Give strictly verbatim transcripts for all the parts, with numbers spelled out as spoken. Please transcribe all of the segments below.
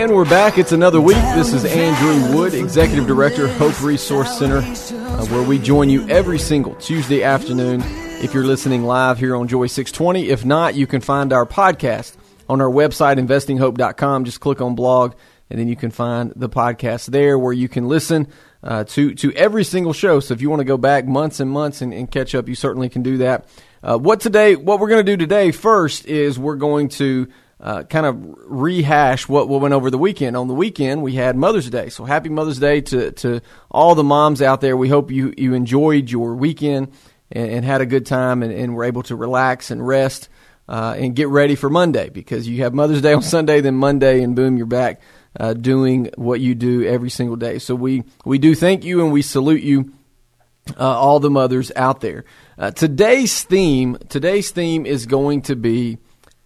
And we're back. It's another week. This is Andrew Wood, Executive Director, Hope Resource Center, uh, where we join you every single Tuesday afternoon if you're listening live here on Joy six twenty. If not, you can find our podcast on our website, investing hope dot com. Just click on blog, and then you can find the podcast there where you can listen uh, to, to every single show. So if you want to go back months and months and, and catch up, you certainly can do that. Uh, what today? What we're going to do today first is we're going to Uh, kind of rehash what, what went over the weekend. On the weekend, we had Mother's Day. So happy Mother's Day to, to all the moms out there. We hope you, you enjoyed your weekend and, and had a good time and, and were able to relax and rest uh, and get ready for Monday, because you have Mother's Day on Sunday, then Monday, and boom, you're back uh, doing what you do every single day. So we, we do thank you and we salute you, uh, all the mothers out there. Uh, today's theme, today's theme is going to be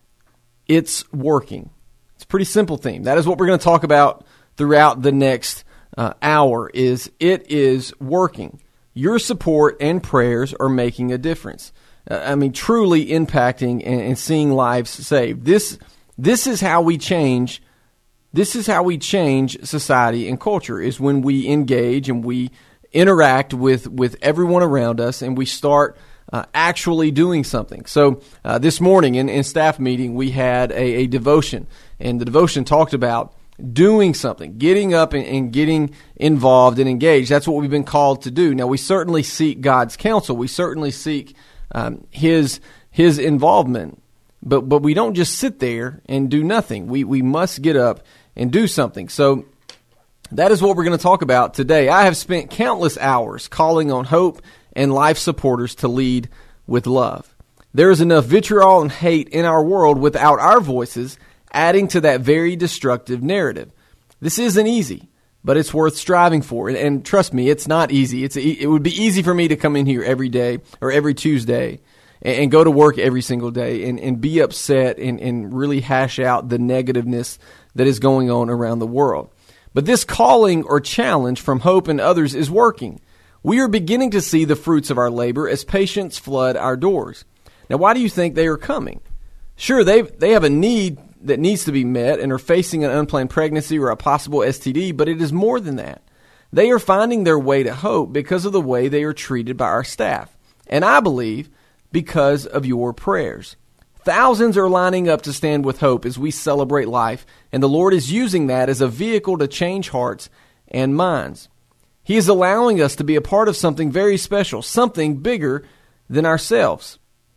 It's working. It's a pretty simple theme. That is what we're going to talk about throughout the next uh, hour, is it is working. Your support and prayers are making a difference. Uh, I mean, truly impacting and, and seeing lives saved. This this is how we change. This is how we change society and culture, is when we engage and we interact with, with everyone around us, and we start Uh, actually doing something. So uh, this morning in, in staff meeting, we had a, a devotion, and the devotion talked about doing something, getting up and, and getting involved and engaged. That's what we've been called to do. Now, we certainly seek God's counsel. We certainly seek um, His His involvement, but but we don't just sit there and do nothing. We we must get up and do something. So that is what we're going to talk about today. I have spent countless hours calling on Hope and life supporters to lead with love. There is enough vitriol and hate in our world without our voices adding to that very destructive narrative. This isn't easy, but it's worth striving for. And, and trust me, it's not easy. It's it would be easy for me to come in here every day or every Tuesday and, and go to work every single day and, and be upset and, and really hash out the negativeness that is going on around the world. But this calling or challenge from Hope and others is working. We are beginning to see the fruits of our labor as patients flood our doors. Now, why do you think they are coming? Sure, they they have a need that needs to be met and are facing an unplanned pregnancy or a possible S T D, but it is more than that. They are finding their way to Hope because of the way they are treated by our staff, and I believe because of your prayers. Thousands are lining up to stand with Hope as we celebrate life, and the Lord is using that as a vehicle to change hearts and minds. He is allowing us to be a part of something very special, something bigger than ourselves.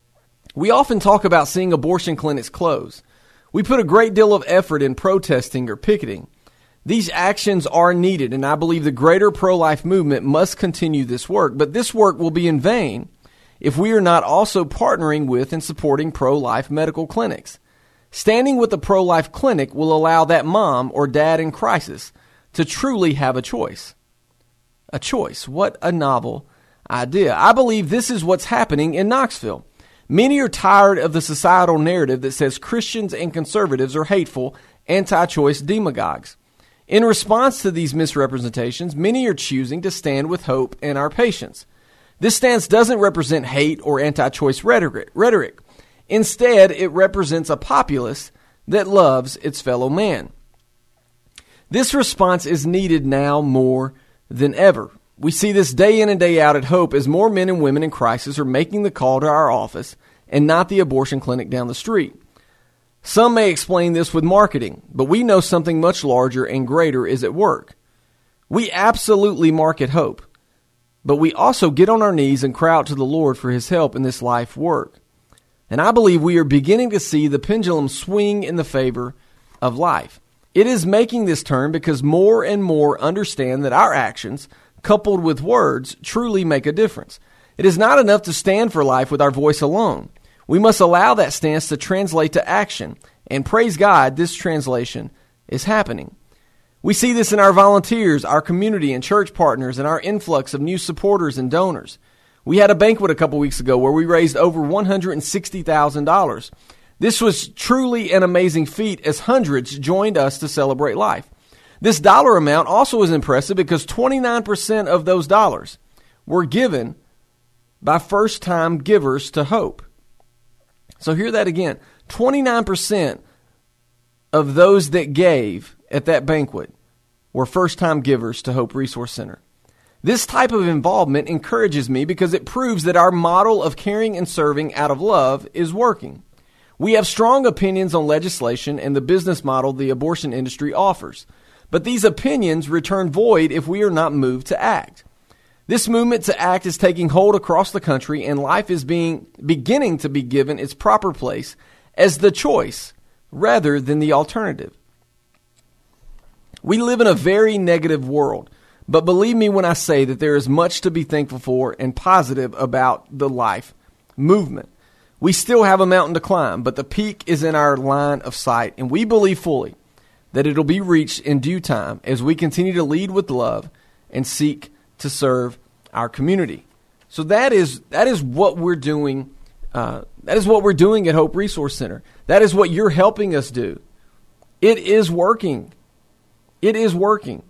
We often talk about seeing abortion clinics close. We put a great deal of effort in protesting or picketing. These actions are needed, and I believe the greater pro-life movement must continue this work. But this work will be in vain if we are not also partnering with and supporting pro-life medical clinics. Standing with a pro-life clinic will allow that mom or dad in crisis to truly have a choice. A choice. What a novel idea. I believe this is what's happening in Knoxville. Many are tired of the societal narrative that says Christians and conservatives are hateful, anti-choice demagogues. In response to these misrepresentations, many are choosing to stand with Hope and our patients. This stance doesn't represent hate or anti-choice rhetoric. rhetoric. Instead, it represents a populace that loves its fellow man. This response is needed now more than ever. We see this day in and day out at Hope as more men and women in crisis are making the call to our office and not the abortion clinic down the street. Some may explain this with marketing, but we know something much larger and greater is at work. We absolutely market Hope, but we also get on our knees and cry out to the Lord for His help in this life work. And I believe we are beginning to see the pendulum swing in the favor of life. It is making this turn because more and more understand that our actions, coupled with words, truly make a difference. It is not enough to stand for life with our voice alone. We must allow that stance to translate to action. And praise God, this translation is happening. We see this in our volunteers, our community and church partners, and our influx of new supporters and donors. We had a banquet a couple weeks ago where we raised over one hundred sixty thousand dollars. This was truly an amazing feat as hundreds joined us to celebrate life. This dollar amount also is impressive because twenty-nine percent of those dollars were given by first-time givers to Hope. So hear that again. twenty-nine percent of those that gave at that banquet were first-time givers to Hope Resource Center. This type of involvement encourages me because it proves that our model of caring and serving out of love is working. We have strong opinions on legislation and the business model the abortion industry offers, but these opinions return void if we are not moved to act. This movement to act is taking hold across the country, and life is being beginning to be given its proper place as the choice rather than the alternative. We live in a very negative world, but believe me when I say that there is much to be thankful for and positive about the life movement. We still have a mountain to climb, but the peak is in our line of sight, and we believe fully that it'll be reached in due time as we continue to lead with love and seek to serve our community. So that is that is what we're doing. Uh, that is what we're doing at Hope Resource Center. That is what you're helping us do. It is working. It is working.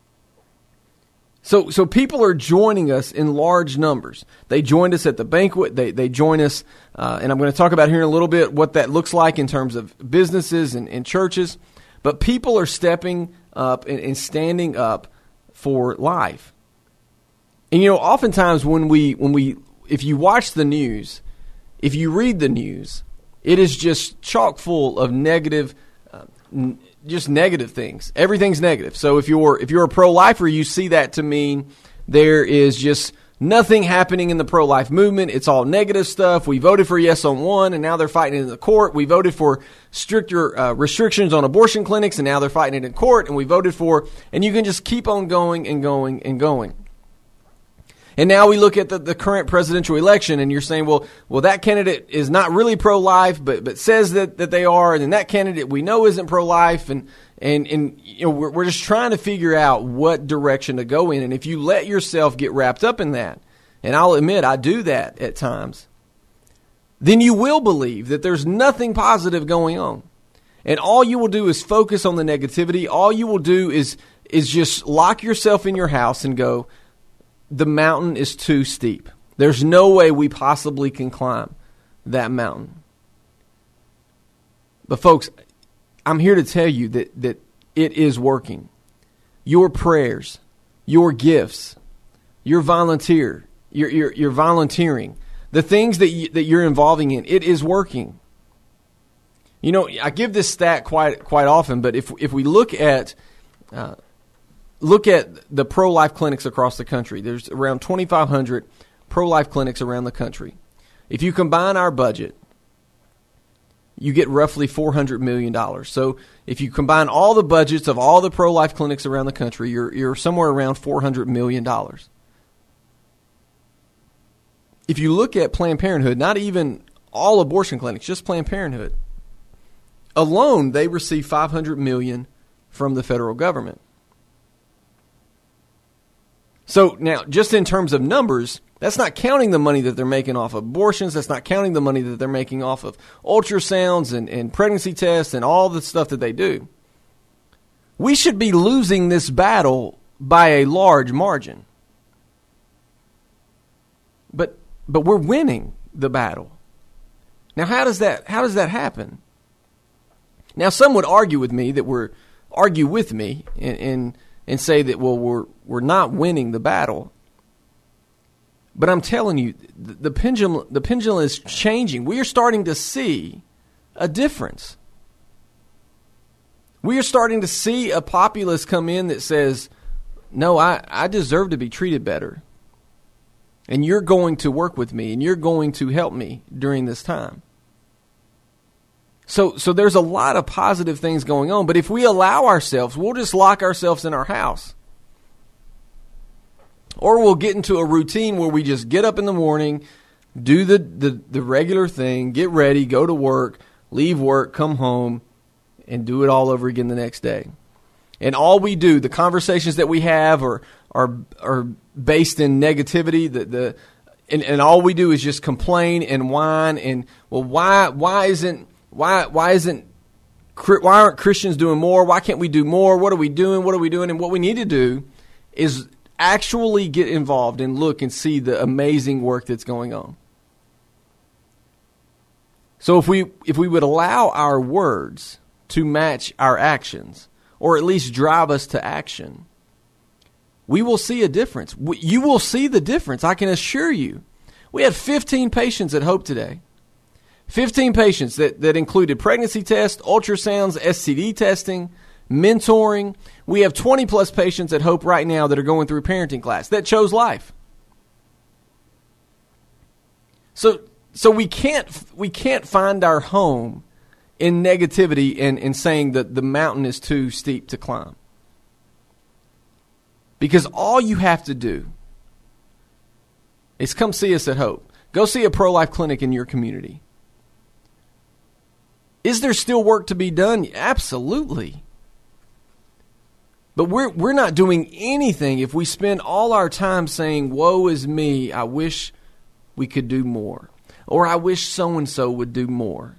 So so people are joining us in large numbers. They joined us at the banquet. They they join us, uh, and I'm going to talk about here in a little bit what that looks like in terms of businesses and, and churches. But people are stepping up and, and standing up for life. And you know, oftentimes when we when we if you watch the news, if you read the news, it is just chock full of negative. Uh, n- Just negative things. Everything's negative. So if you're if you're a pro-lifer, you see that to mean there is just nothing happening in the pro-life movement. It's all negative stuff. We voted for yes on one, and now they're fighting it in the court. We voted for stricter uh, restrictions on abortion clinics, and now they're fighting it in court. And we voted for, and you can just keep on going and going and going. And now we look at the, the current presidential election, and you're saying, well, well, that candidate is not really pro-life, but but says that, that they are, and then that candidate we know isn't pro-life, and and and you know we're, we're just trying to figure out what direction to go in. And if you let yourself get wrapped up in that, and I'll admit I do that at times, then you will believe that there's nothing positive going on, and all you will do is focus on the negativity. All you will do is is just lock yourself in your house and go, the mountain is too steep. There's no way we possibly can climb that mountain. But folks, I'm here to tell you that, that it is working. Your prayers, your gifts, your volunteer, your, your, your volunteering, the things that, you, that you're involving in, it is working. You know, I give this stat quite quite often, but if if we look at uh, Look at the pro-life clinics across the country. There's around twenty-five hundred pro-life clinics around the country. If you combine our budget, you get roughly four hundred million dollars. So if you combine all the budgets of all the pro-life clinics around the country, you're you're somewhere around four hundred million dollars. If you look at Planned Parenthood, not even all abortion clinics, just Planned Parenthood, alone they receive five hundred million dollars from the federal government. So now, just in terms of numbers, that's not counting the money that they're making off of abortions. That's not counting the money that they're making off of ultrasounds and, and pregnancy tests and all the stuff that they do. We should be losing this battle by a large margin. But but we're winning the battle. Now, how does that how does that happen? Now, some would argue with me that we're argue with me and. and and say that, well, we're we're not winning the battle. But I'm telling you, the, the pendulum the pendulum is changing. We are starting to see a difference. We are starting to see a populace come in that says, no, I, I deserve to be treated better. And you're going to work with me, and you're going to help me during this time. So so there's a lot of positive things going on, but if we allow ourselves, we'll just lock ourselves in our house. Or we'll get into a routine where we just get up in the morning, do the, the, the regular thing, get ready, go to work, leave work, come home, and do it all over again the next day. And all we do, the conversations that we have are are are based in negativity, the the and, and all we do is just complain and whine and well why why isn't Why why isn't why aren't Christians doing more? Why can't we do more? What are we doing? What are we doing? And what we need to do is actually get involved and look and see the amazing work that's going on. So if we if we would allow our words to match our actions, or at least drive us to action, we will see a difference. You will see the difference, I can assure you. We had fifteen patients at Hope today. fifteen patients that, that included pregnancy tests, ultrasounds, S T D testing, mentoring. We have twenty plus patients at Hope right now that are going through parenting class that chose life. So so we can't we can't find our home in negativity and, and saying that the mountain is too steep to climb. Because all you have to do is come see us at Hope. Go see a pro-life clinic in your community. Is there still work to be done? Absolutely. But we're we're not doing anything if we spend all our time saying, woe is me, I wish we could do more. Or I wish so-and-so would do more.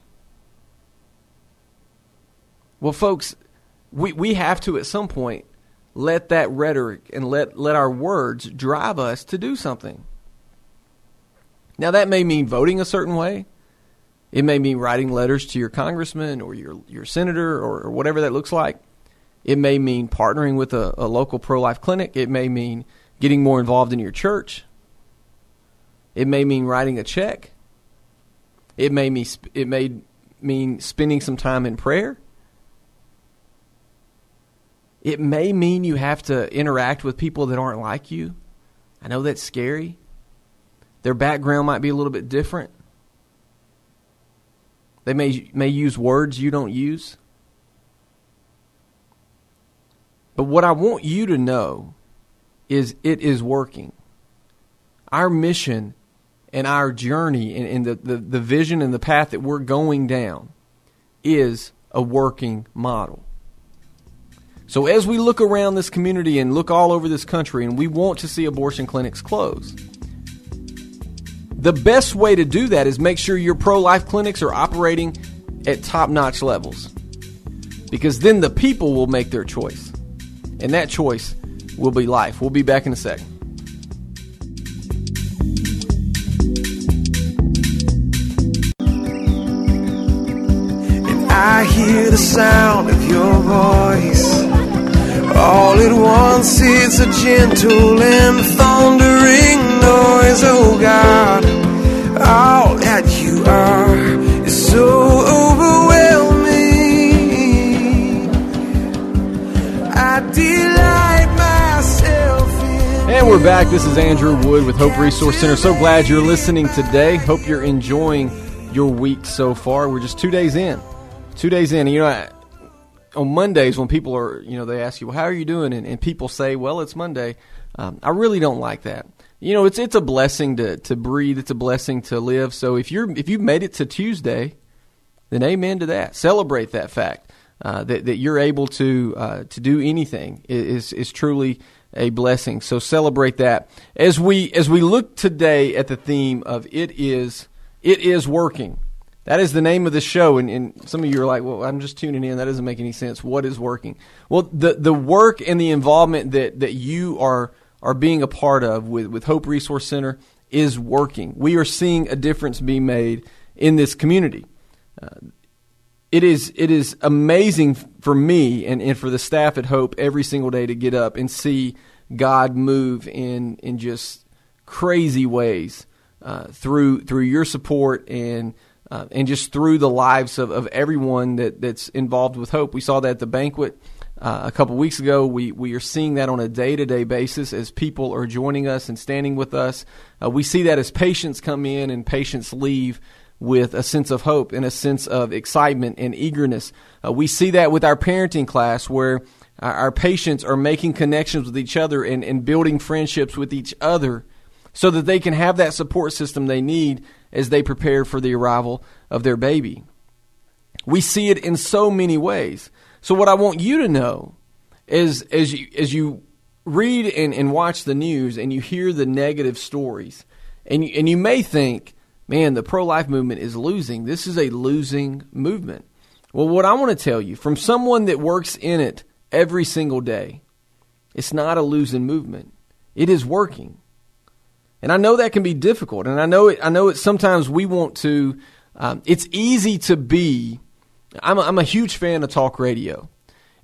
Well, folks, we, we have to at some point let that rhetoric and let, let our words drive us to do something. Now, that may mean voting a certain way. It may mean writing letters to your congressman or your, your senator or, or whatever that looks like. It may mean partnering with a, a local pro-life clinic. It may mean getting more involved in your church. It may mean writing a check. It may mean, it may mean spending some time in prayer. It may mean you have to interact with people that aren't like you. I know that's scary. Their background might be a little bit different. They may may use words you don't use. But what I want you to know is it is working. Our mission and our journey and, and the, the, the vision and the path that we're going down is a working model. So as we look around this community and look all over this country and we want to see abortion clinics close, the best way to do that is make sure your pro-life clinics are operating at top-notch levels. Because then the people will make their choice. And that choice will be life. We'll be back in a second. And I hear the sound of your voice. All at once it's a gentle and thundering noise. Oh God, all that you are is so overwhelming. I delight myself in. And we're back. This is Andrew Wood with Hope Resource Center. So glad you're listening today. Hope you're enjoying your week so far. We're just two days in. Two days in. You know, I, on Mondays when people are, you know, they ask you, well, how are you doing? And, and people say, well, it's Monday. Um, I really don't like that. You know, it's it's a blessing to, to breathe. It's a blessing to live. So if you're if you've made it to Tuesday, then amen to that. Celebrate that fact uh, that that you're able to uh, to do anything is is truly a blessing. So celebrate that. As we as we look today at the theme of it is it is working. That is the name of the show, and, and some of you are like, well, I'm just tuning in. That doesn't make any sense. What is working? Well, the the work and the involvement that, that you are are being a part of with, with Hope Resource Center is working. We are seeing a difference being made in this community. Uh, it is it is amazing for me and, and for the staff at Hope every single day to get up and see God move in in just crazy ways uh, through through your support and Uh, and just through the lives of, of everyone that, that's involved with Hope. We saw that at the banquet uh, a couple weeks ago. We we are seeing that on a day-to-day basis as people are joining us and standing with us. Uh, we see that as patients come in and patients leave with a sense of hope and a sense of excitement and eagerness. Uh, we see that with our parenting class where our, our patients are making connections with each other and, and building friendships with each other so that they can have that support system they need as they prepare for the arrival of their baby. We see it in so many ways. So what I want you to know is as you, as you read and, and watch the news and you hear the negative stories, and you, and you may think, man, the pro-life movement is losing. This is a losing movement. Well, what I want to tell you, from someone that works in it every single day, it's not a losing movement. It is working. And I know that can be difficult, and I know it. I know it. Sometimes we want to. Um, it's easy to be. I'm a, I'm a huge fan of talk radio,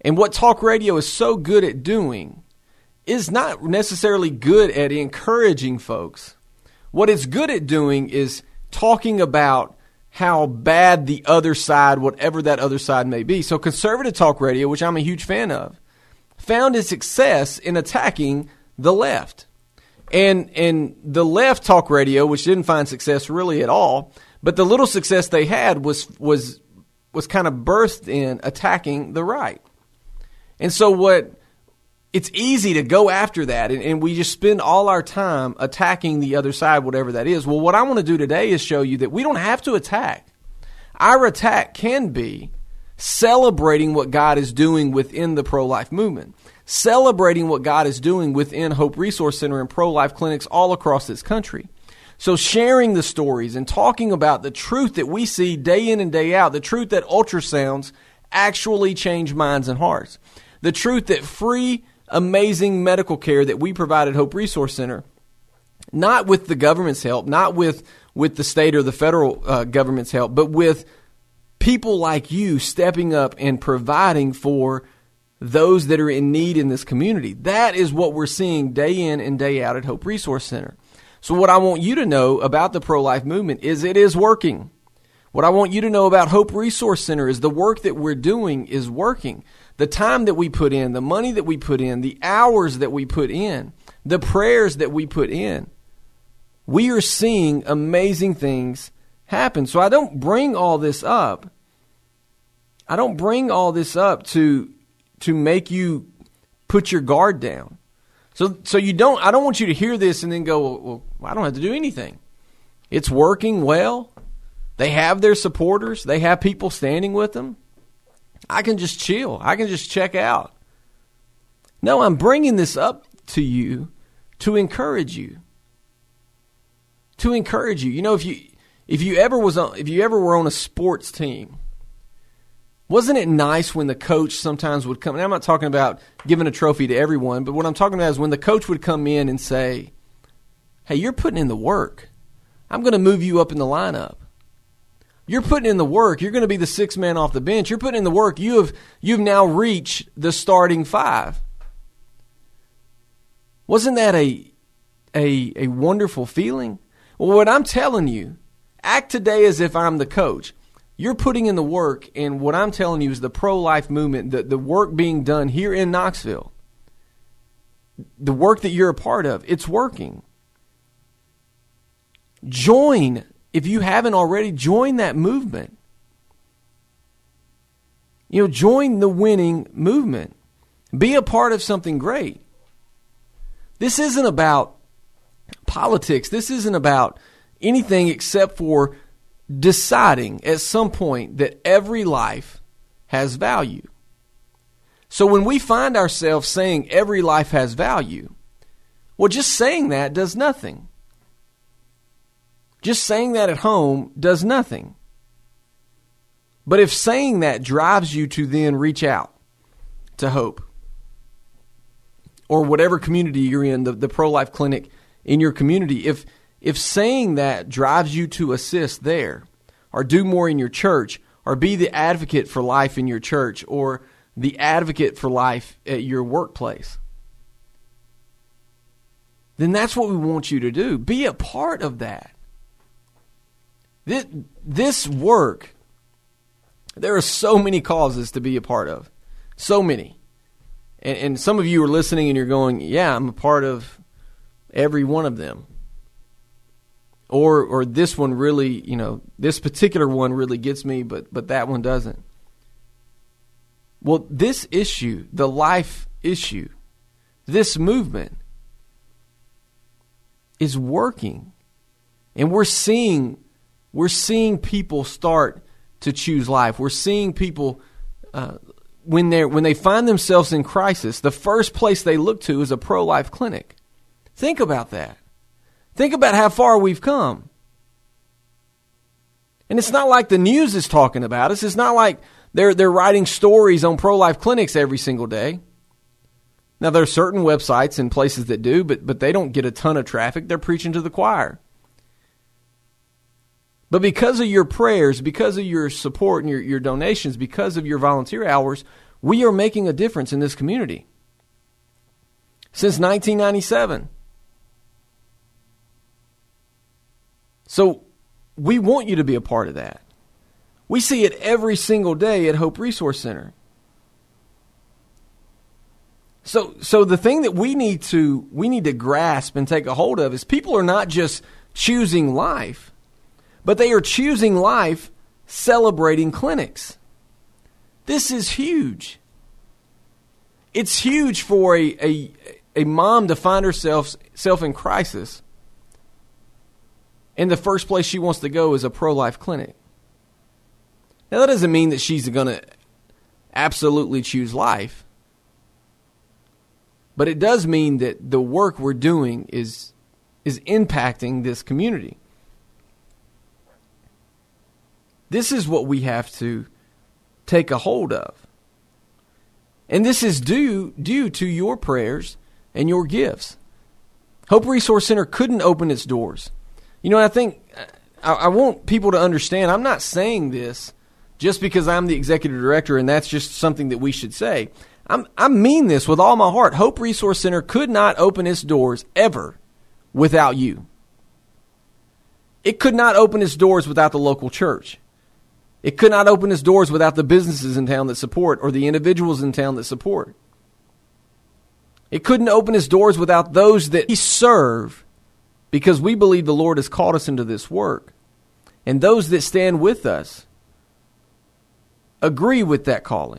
And what talk radio is so good at doing is not necessarily good at encouraging folks. What it's good at doing is talking about how bad the other side, whatever that other side may be. So conservative talk radio, which I'm a huge fan of, found its success in attacking the left. And and the left talk radio, which didn't find success really at all, but the little success they had was was was kind of birthed in attacking the right. And so what it's easy to go after that, and, and we just spend all our time attacking the other side, whatever that is. Well, what I want to do today is show you that we don't have to attack. Our attack can be celebrating what God is doing within the pro-life movement, celebrating what God is doing within Hope Resource Center and pro-life clinics all across this country. So sharing the stories and talking about the truth that we see day in and day out, the truth that ultrasounds actually change minds and hearts, the truth that free, amazing medical care that we provide at Hope Resource Center, not with the government's help, not with, with the state or the federal uh, government's help, but with people like you stepping up and providing for those that are in need in this community. That is what we're seeing day in and day out at Hope Resource Center. So what I want you to know about the pro-life movement is it is working. What I want you to know about Hope Resource Center is the work that we're doing is working. The time that we put in, the money that we put in, the hours that we put in, the prayers that we put in, we are seeing amazing things happen. So I don't bring all this up. I don't bring all this up to to make you put your guard down. So so you don't. I don't want you to hear this and then go, well, well, I don't have to do anything. It's working well. They have their supporters. They have people standing with them. I can just chill. I can just check out. No, I'm bringing this up to you to encourage you. To encourage you. You know, if you if you ever was on, if you ever were on a sports team, wasn't it nice when the coach sometimes would come? And I'm not talking about giving a trophy to everyone, but what I'm talking about is when the coach would come in and say, "Hey, you're putting in the work. I'm going to move you up in the lineup. You're putting in the work. You're going to be the sixth man off the bench. You're putting in the work. You have you've now reached the starting five." Wasn't that a a a wonderful feeling? Well, what I'm telling you, act today as if I'm the coach. You're putting in the work, and what I'm telling you is the pro-life movement, the, the work being done here in Knoxville, the work that you're a part of, it's working. Join, if you haven't already, join that movement. You know, join the winning movement. Be a part of something great. This isn't about politics. This isn't about anything except for deciding at some point that every life has value. So when we find ourselves saying every life has value, well, just saying that does nothing. Just saying that at home does nothing. But if saying that drives you to then reach out to Hope or whatever community you're in, the, the pro-life clinic in your community, if if saying that drives you to assist there or do more in your church or be the advocate for life in your church or the advocate for life at your workplace, then that's what we want you to do. Be a part of that. This, this work, there are so many causes to be a part of. So many. And, and some of you are listening and you're going, yeah, I'm a part of every one of them. Or or this one really, you know, this particular one really gets me, but but that one doesn't. Well, this issue, the life issue, this movement is working. And we're seeing we're seeing people start to choose life. We're seeing people uh, when they when they find themselves in crisis, the first place they look to is a pro-life clinic. Think about that. Think about how far we've come. And it's not like the news is talking about us. It's not like they're they're writing stories on pro-life clinics every single day. Now, there are certain websites and places that do, but but they don't get a ton of traffic. They're preaching to the choir. But because of your prayers, because of your support and your, your donations, because of your volunteer hours, We are making a difference in this community. Since nineteen ninety-seven. So we want you to be a part of that. We see it every single day at Hope Resource Center. So so the thing that we need to we need to grasp and take a hold of is people are not just choosing life, but they are choosing life celebrating clinics. This is huge. It's huge for a, a, a mom to find herself self in crisis, and the first place she wants to go is a pro-life clinic. Now, that doesn't mean that she's going to absolutely choose life, but it does mean that the work we're doing is, is impacting this community. This is what we have to take a hold of. And this is due due to your prayers and your gifts. Hope Resource Center couldn't open its doors. You know, I think I, I want people to understand, I'm not saying this just because I'm the executive director and that's just something that we should say. I'm, I mean this with all my heart. Hope Resource Center could not open its doors ever without you. It could not open its doors without the local church. It could not open its doors without the businesses in town that support or the individuals in town that support. It couldn't open its doors without those that we serve, because we believe the Lord has called us into this work. And those that stand with us agree with that calling.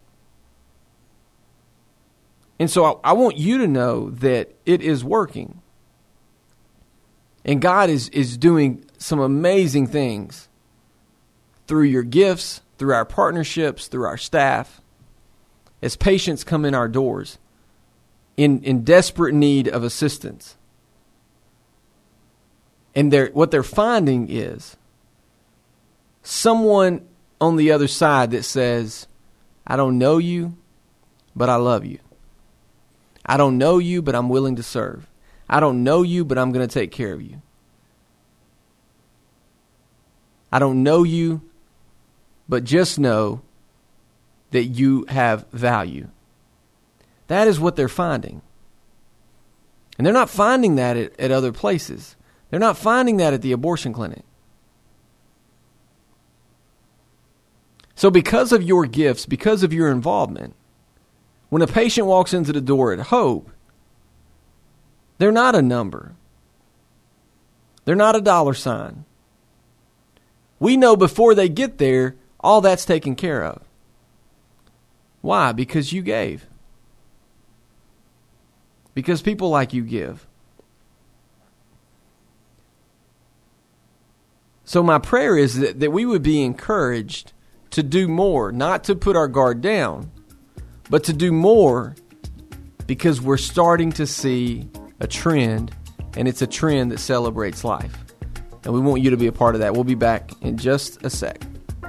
And so I, I want you to know that it is working. And God is, is doing some amazing things through your gifts, through our partnerships, through our staff, as patients come in our doors in, in desperate need of assistance. And they're, what they're finding is someone on the other side that says, I don't know you, but I love you. I don't know you, but I'm willing to serve. I don't know you, but I'm going to take care of you. I don't know you, but just know that you have value. That is what they're finding. And they're not finding that at, at other places. They're not finding that at the abortion clinic. So because of your gifts, because of your involvement, when a patient walks into the door at Hope, they're not a number. They're not a dollar sign. We know before they get there, all that's taken care of. Why? Because you gave. Because people like you give. So my prayer is that, that we would be encouraged to do more, not to put our guard down, but to do more because we're starting to see a trend, and it's a trend that celebrates life. And we want you to be a part of that. We'll be back in just a sec.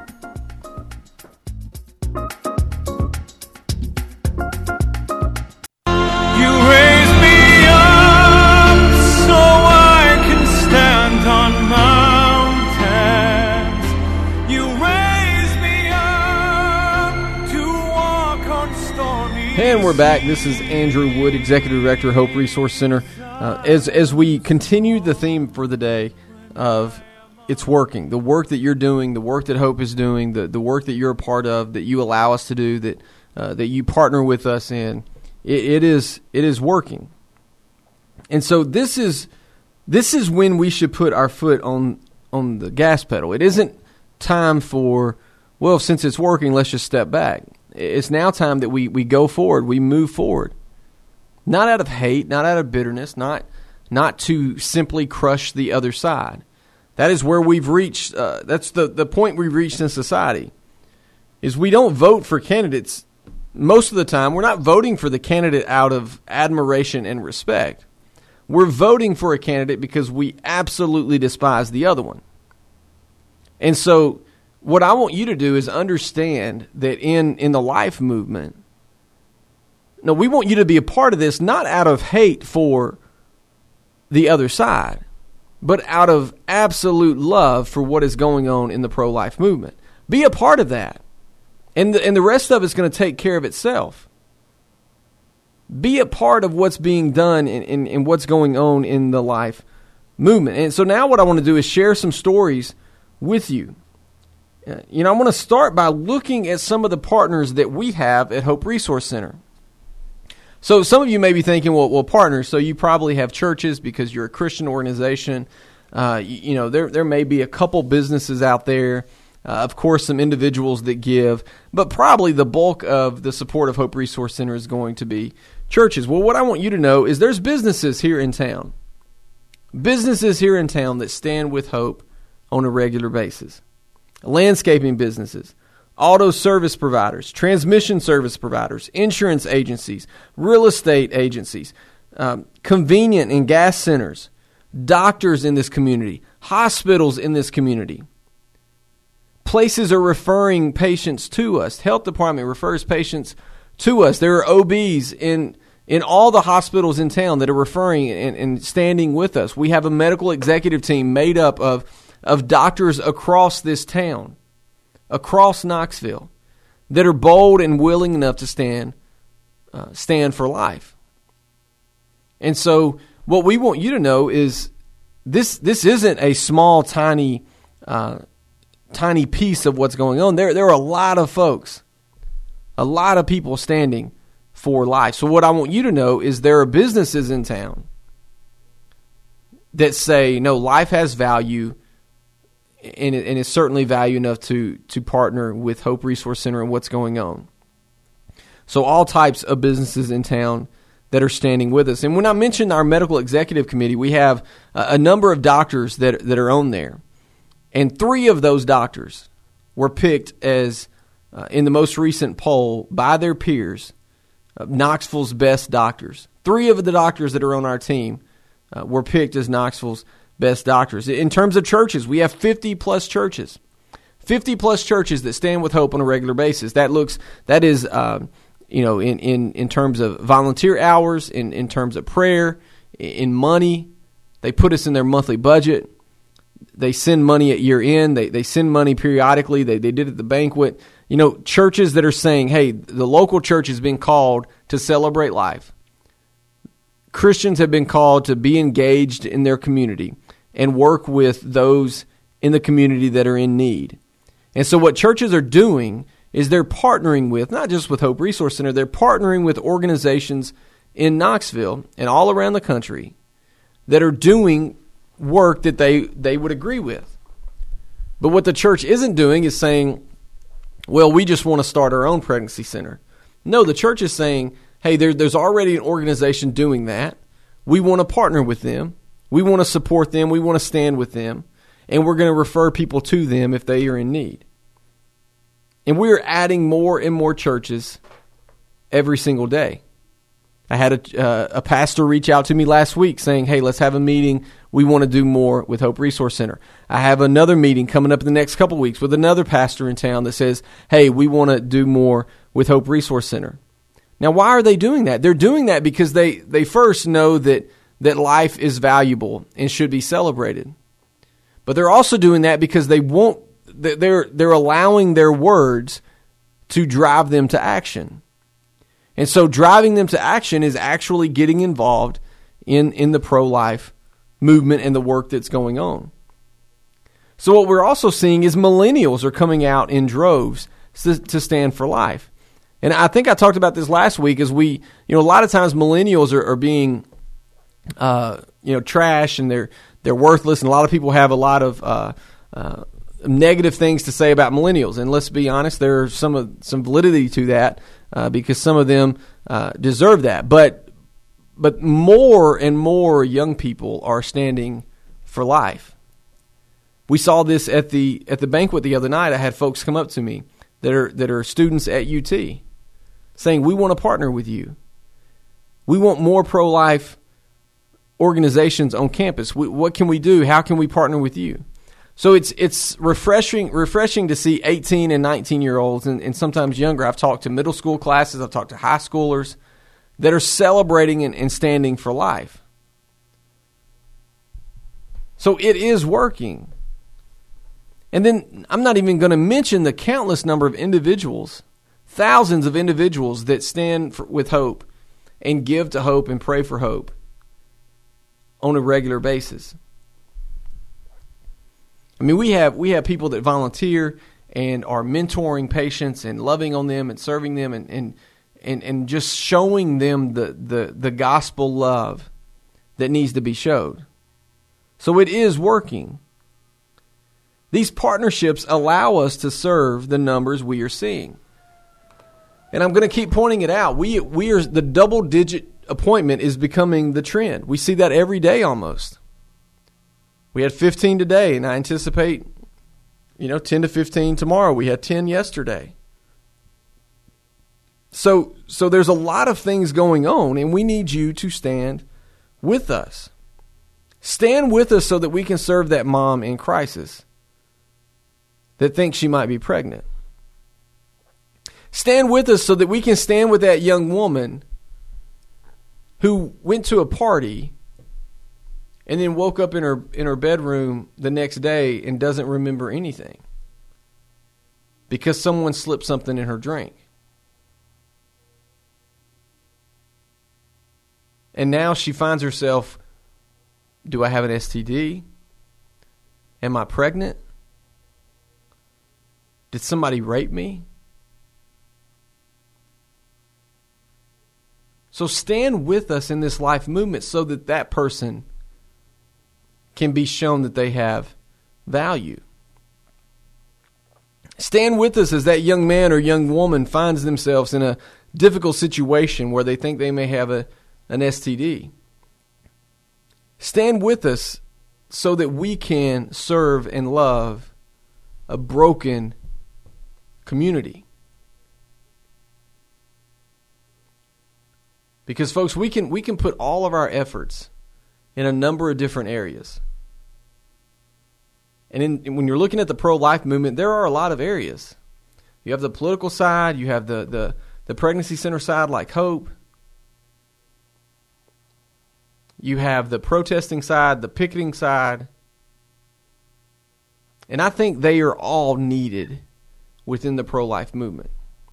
And we're back. This is Andrew Wood, Executive Director, Hope Resource Center. Uh, as as we continue the theme for the day of it's working, the work that you're doing, the work that Hope is doing, the, the work that you're a part of, that you allow us to do, that uh, that you partner with us in, it, it is it is working. And so this is this is when we should put our foot on on the gas pedal. It isn't time for, well, since it's working, let's just step back. It's now time that we, we go forward, we move forward. Not out of hate, not out of bitterness, not not to simply crush the other side. That is where we've reached, uh, that's the, the point we've reached in society, is we don't vote for candidates. Most of the time, we're not voting for the candidate out of admiration and respect. We're voting for a candidate because we absolutely despise the other one. And so what I want you to do is understand that in, in the life movement, no, we want you to be a part of this, not out of hate for the other side, but out of absolute love for what is going on in the pro-life movement. Be a part of that. And the, and the rest of it's going to take care of itself. Be a part of what's being done and, and, and what's going on in the life movement. And so now what I want to do is share some stories with you. Uh, you know, I'm going to start by looking at some of the partners that we have at Hope Resource Center. So some of you may be thinking, well, well, partners, so you probably have churches because you're a Christian organization. Uh, you, you know, there there may be a couple businesses out there. Uh, of course, some individuals that give, but probably the bulk of the support of Hope Resource Center is going to be churches. Well, what I want you to know is there's businesses here in town. Businesses here in town that stand with Hope on a regular basis. Landscaping businesses, auto service providers, transmission service providers, insurance agencies, real estate agencies, um, convenient and gas centers, doctors in this community, hospitals in this community. Places are referring patients to us. Health department refers patients to us. There are O Bs in in all the hospitals in town that are referring and, and standing with us. We have a medical executive team made up of, of doctors across this town, across Knoxville, that are bold and willing enough to stand uh, stand for life. And so what we want you to know is this this isn't a small, tiny uh tiny piece of what's going on. There, there are a lot of folks, a lot of people standing for life. So what I want you to know is there are businesses in town that say, no, life has value, and, it, and it's certainly value enough to, to partner with Hope Resource Center and what's going on. So all types of businesses in town that are standing with us. And when I mentioned our medical executive committee, we have a, a number of doctors that that are on there. And three of those doctors were picked as, uh, in the most recent poll by their peers, uh, Knoxville's best doctors. Three of the doctors that are on our team uh, were picked as Knoxville's best doctors. In terms of churches, we have fifty plus churches. fifty plus churches that stand with Hope on a regular basis. That looks, that is, uh, you know, in, in, in terms of volunteer hours, in, in terms of prayer, in money. They put us in their monthly budget. They send money at year end. They they send money periodically. They they did it at the banquet. You know, churches that are saying, hey, the local church has been called to celebrate life. Christians have been called to be engaged in their community and work with those in the community that are in need. And so what churches are doing is they're partnering with, not just with Hope Resource Center, they're partnering with organizations in Knoxville and all around the country that are doing work that they, they would agree with. But what the church isn't doing is saying, well, we just want to start our own pregnancy center. No, the church is saying, hey, there, there's already an organization doing that. We want to partner with them. We want to support them. We want to stand with them. And we're going to refer people to them if they are in need. And we're adding more and more churches every single day. I had a, uh, a pastor reach out to me last week saying, hey, let's have a meeting. We want to do more with Hope Resource Center. I have another meeting coming up in the next couple of weeks with another pastor in town that says, hey, we want to do more with Hope Resource Center. Now, why are they doing that? They're doing that because they, they first know that, that life is valuable and should be celebrated. But they're also doing that because they won't, they're, they're allowing their words to drive them to action. And so driving them to action is actually getting involved in, in the pro-life movement and the work that's going on. So what we're also seeing is millennials are coming out in droves to, to stand for life. And I think I talked about this last week as we, you know, a lot of times millennials are, are being, uh, you know, trash and they're, they're worthless. And a lot of people have a lot of, uh, uh, negative things to say about millennials. And let's be honest, there's some of, some validity to that. Uh, because some of them uh, deserve that. But but more and more young people are standing for life. We saw this at the at the banquet the other night. I had folks come up to me that are that are students at U T saying, we want to partner with you. We want more pro-life organizations on campus. We, what can we do? How can we partner with you? So it's it's refreshing refreshing to see eighteen and nineteen-year-olds and, and sometimes younger. I've talked to middle school classes. I've talked to high schoolers that are celebrating and, and standing for life. So it is working. And then I'm not even going to mention the countless number of individuals, thousands of individuals that stand for, with hope and give to hope and pray for hope on a regular basis. I mean, we have we have people that volunteer and are mentoring patients and loving on them and serving them and and, and, and just showing them the, the, the gospel love that needs to be showed. So it is working. These partnerships allow us to serve the numbers we are seeing. And I'm going to keep pointing it out. We we are the double-digit appointment is becoming the trend. We see that every day almost. We had fifteen today, and I anticipate, you know, ten to fifteen tomorrow. We had ten yesterday. So so there's a lot of things going on, and we need you to stand with us. Stand with us so that we can serve that mom in crisis that thinks she might be pregnant. Stand with us so that we can stand with that young woman who went to a party and then woke up in her in her bedroom the next day and doesn't remember anything because someone slipped something in her drink. And now she finds herself, do I have an S T D? Am I pregnant? Did somebody rape me? So stand with us in this life movement so that that person can be shown that they have value. Stand with us as that young man or young woman finds themselves in a difficult situation where they think they may have a, an S T D. Stand with us so that we can serve and love a broken community. Because, folks, we can we can put all of our efforts in a number of different areas. And in, when you're looking at the pro-life movement, there are a lot of areas. You have the political side. You have the, the, the pregnancy center side like Hope. You have the protesting side, the picketing side. And I think they are all needed within the pro-life movement.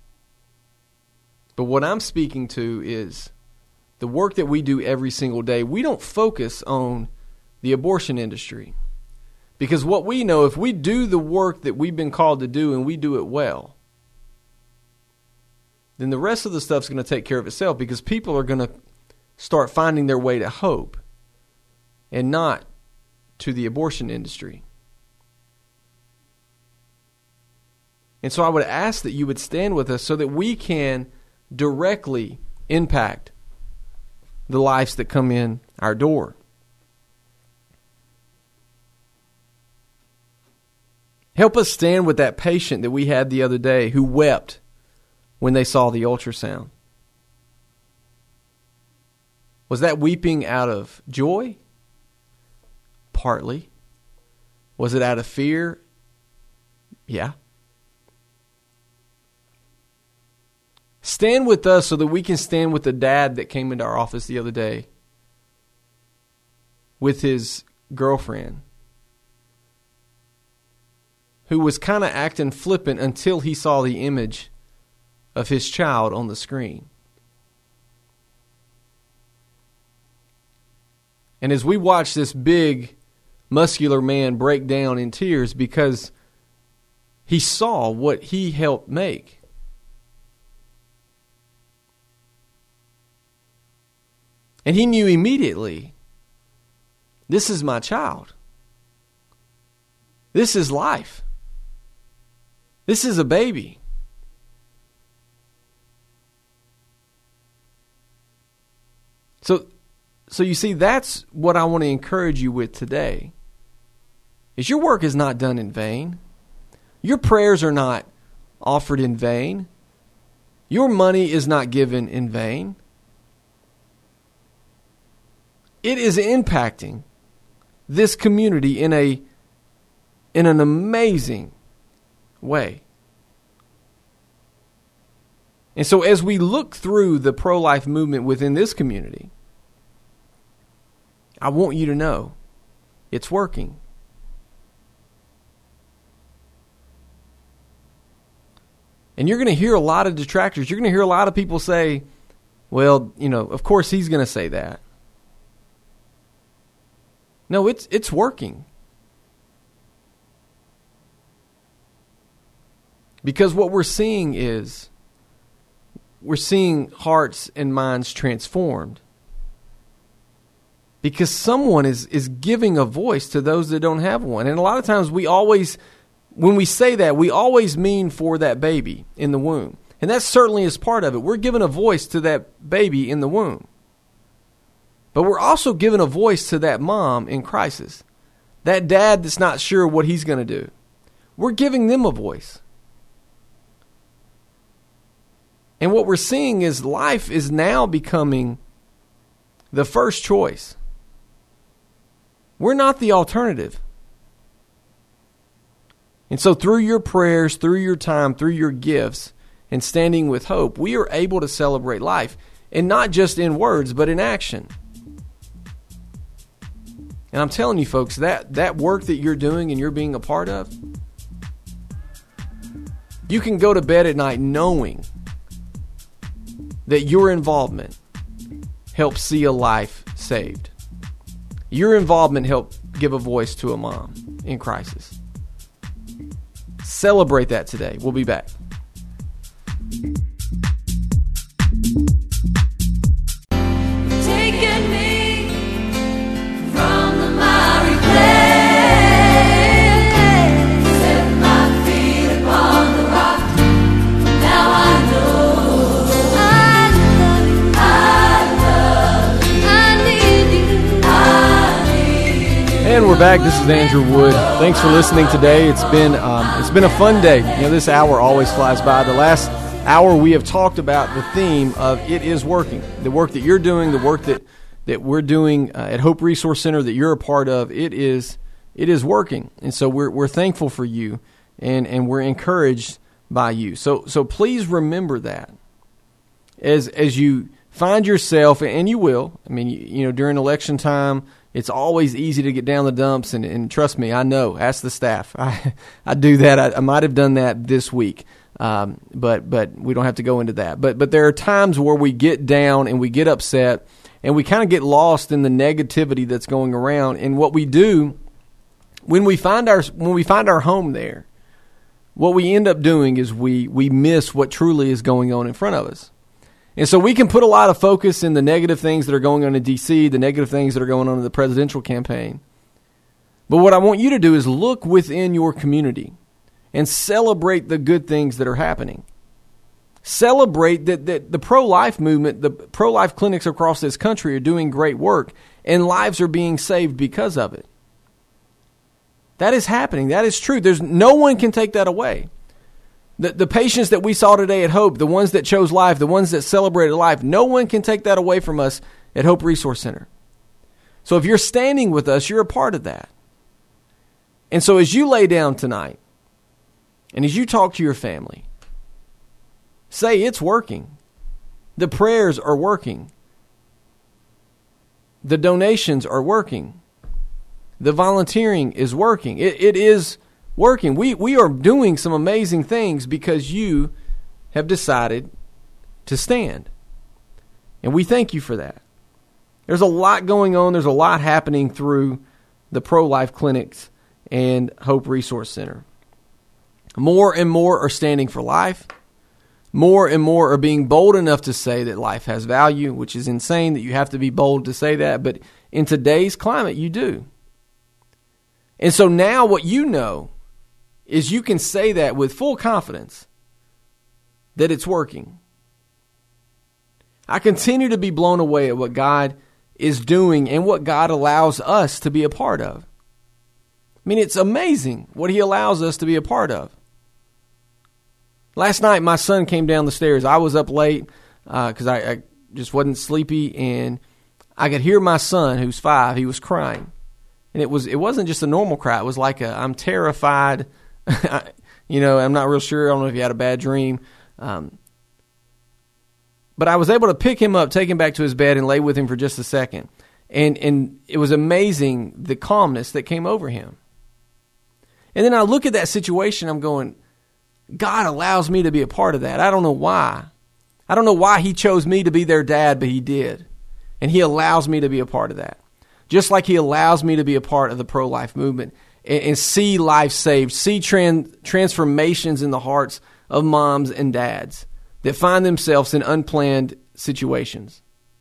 But what I'm speaking to is the work that we do every single day. We don't focus on the abortion industry. Because what we know, if we do the work that we've been called to do and we do it well, then the rest of the stuff's going to take care of itself because people are going to start finding their way to hope and not to the abortion industry. And so I would ask that you would stand with us so that we can directly impact the lives that come in our door. Help us stand with that patient that we had the other day who wept when they saw the ultrasound. Was that weeping out of joy? Partly. Was it out of fear? Yeah. Stand with us so that we can stand with the dad that came into our office the other day with his girlfriend who was kind of acting flippant until he saw the image of his child on the screen. And as we watch this big, muscular man break down in tears because he saw what he helped make. And he knew immediately, this is my child. This is life. This is a baby. So, so you see, that's what I want to encourage you with today. Is your work is not done in vain. Your prayers are not offered in vain. Your money is not given in vain. It is impacting this community in a in an amazing way. And so as we look through the pro-life movement within this community, I want you to know it's working. And you're going to hear a lot of detractors. You're going to hear a lot of people say, well, you know, of course he's going to say that. No, it's it's working. Because what we're seeing is, we're seeing hearts and minds transformed. Because someone is, is giving a voice to those that don't have one. And a lot of times we always, when we say that, we always mean for that baby in the womb. And that certainly is part of it. We're giving a voice to that baby in the womb. But we're also giving a voice to that mom in crisis. That dad that's not sure what he's going to do. We're giving them a voice. And what we're seeing is life is now becoming the first choice. We're not the alternative. And so through your prayers, through your time, through your gifts, and standing with hope, we are able to celebrate life. And not just in words, but in action. And I'm telling you folks, that, that work that you're doing and you're being a part of, you can go to bed at night knowing that your involvement helped see a life saved. Your involvement helped give a voice to a mom in crisis. Celebrate that today. We'll be back. Taking me from the miry clay, set my feet upon the rock. Now I know I love you, I love you, I need you, I need you. And we're back. This is Andrew Wood. Thanks for listening today. It's been um, it's been a fun day. You know, this hour always flies by. The last hour we have talked about the theme of it is working. The work that you're doing, the work that, that we're doing uh, at Hope Resource Center that you're a part of, it is it is working. And so we're we're thankful for you, and, and we're encouraged by you. So so please remember that as as you find yourself, and you will. I mean, you, you know, during election time, it's always easy to get down the dumps, and, and trust me, I know. Ask the staff. I I do that. I, I might have done that this week. Um, but but we don't have to go into that. But but there are times where we get down and we get upset and we kind of get lost in the negativity that's going around. And what we do when we find our when we find our home there, what we end up doing is we we miss what truly is going on in front of us. And so we can put a lot of focus in the negative things that are going on in D C, the negative things that are going on in the presidential campaign. But what I want you to do is look within your community and celebrate the good things that are happening. Celebrate that, that the pro-life movement, the pro-life clinics across this country are doing great work, and lives are being saved because of it. That is happening. That is true. There's no one can take that away. The, the patients that we saw today at Hope, the ones that chose life, the ones that celebrated life, no one can take that away from us at Hope Resource Center. So if you're standing with us, you're a part of that. And so as you lay down tonight, and as you talk to your family, say it's working. The prayers are working. The donations are working. The volunteering is working. It, it is working. We, we are doing some amazing things because you have decided to stand. And we thank you for that. There's a lot going on. There's a lot happening through the pro-life clinics and Hope Resource Center. More and more are standing for life. More and more are being bold enough to say that life has value, which is insane that you have to be bold to say that. But in today's climate, you do. And so now what you know is you can say that with full confidence that it's working. I continue to be blown away at what God is doing and what God allows us to be a part of. I mean, it's amazing what He allows us to be a part of. Last night, my son came down the stairs. I was up late because uh, I, I just wasn't sleepy, and I could hear my son, who's five, he was crying. And it, was, it wasn't just a normal cry. It was like a, I'm terrified. you know, I'm not real sure. I don't know if he had a bad dream. Um, but I was able to pick him up, take him back to his bed, and lay with him for just a second. And, and it was amazing the calmness that came over him. And then I look at that situation, I'm going, God allows me to be a part of that. I don't know why. I don't know why he chose me to be their dad, but he did. And he allows me to be a part of that. Just like he allows me to be a part of the pro-life movement and, and see life saved, see tran- transformations in the hearts of moms and dads that find themselves in unplanned situations,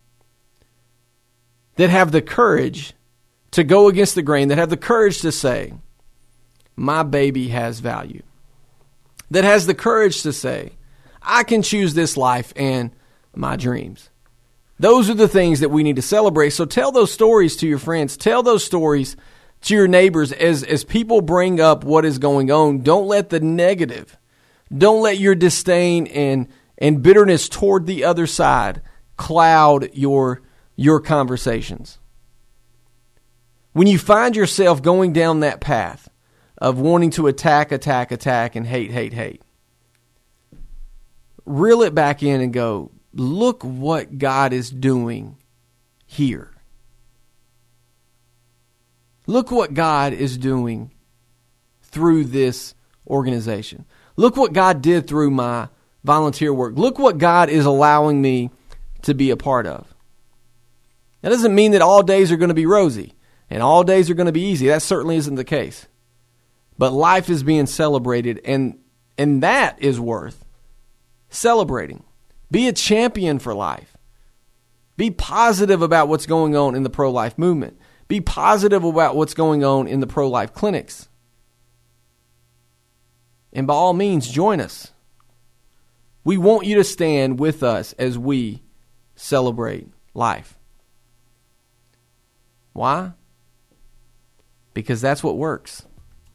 that have the courage to go against the grain, that have the courage to say, my baby has value, that has the courage to say, I can choose this life and my dreams. Those are the things that we need to celebrate. So tell those stories to your friends. Tell those stories to your neighbors as, as people bring up what is going on. Don't let the negative, don't let your disdain and, and bitterness toward the other side cloud your, your conversations. When you find yourself going down that path of wanting to attack, attack, attack, and hate, hate, hate, reel it back in and go, look what God is doing here. Look what God is doing through this organization. Look what God did through my volunteer work. Look what God is allowing me to be a part of. That doesn't mean that all days are going to be rosy and all days are going to be easy. That certainly isn't the case. But life is being celebrated, and and that is worth celebrating. Be a champion for life. Be positive about what's going on in the pro-life movement. Be positive about what's going on in the pro-life clinics. And by all means, join us. We want you to stand with us as we celebrate life. Why? Because that's what works.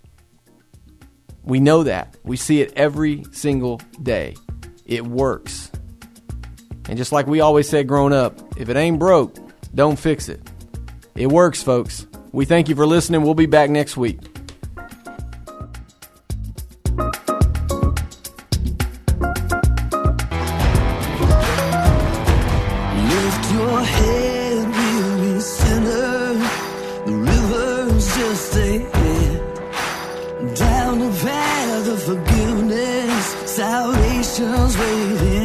We know that. We see it every single day. It works. And just like we always said growing up, if it ain't broke, don't fix it. It works, folks. We thank you for listening. We'll be back next week. Lift your head, weary sinner. The river's just ahead. Down the path of forgiveness, salvation's waiting.